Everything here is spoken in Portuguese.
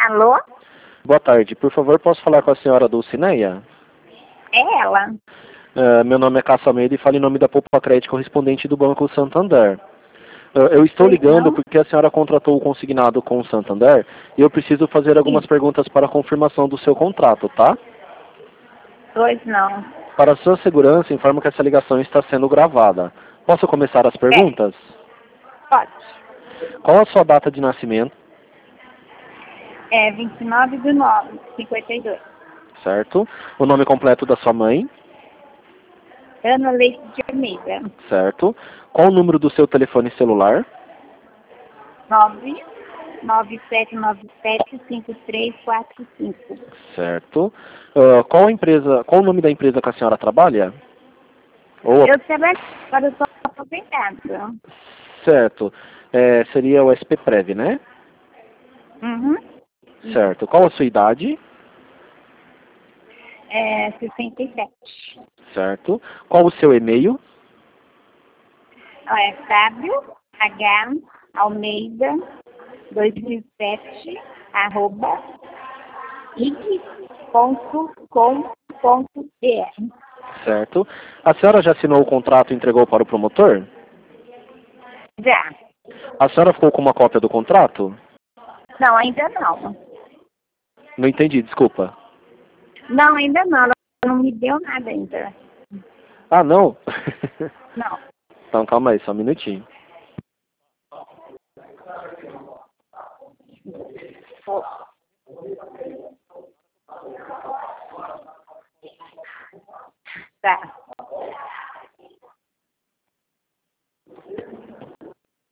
Alô? Boa tarde. Por favor, posso falar com a senhora Dulcineia? É ela. Meu nome é Cássio Almeida e falo em nome da Poupa Crédito correspondente do Banco Santander. Eu estou ligando Não? porque a senhora contratou o consignado com o Santander e eu preciso fazer algumas Sim. perguntas para confirmação do seu contrato, tá? Pois não. Para sua segurança, informo que essa ligação está sendo gravada. Posso começar as perguntas? Pode. Qual a sua data de nascimento? É 29/9/52. Certo. O nome completo da sua mãe? Ana Leite de Almeida. Certo. Qual o número do seu telefone celular? 997975345. Certo. Qual o nome da empresa que a senhora trabalha? Eu trabalho, agora eu estou aposentada. Certo. Seria o SP Prev, né? Uhum. Certo. Qual a sua idade? É 67. Certo. Qual o seu e-mail? É Fábio H. Almeida 2007 @ ig.com.br. Certo. A senhora já assinou o contrato e entregou para o promotor? Já. A senhora ficou com uma cópia do contrato? Não, ainda não. Não entendi, desculpa. Não, ainda não. Ela não me deu nada ainda. Ah, não? Não. Então calma aí, só um minutinho. Tá.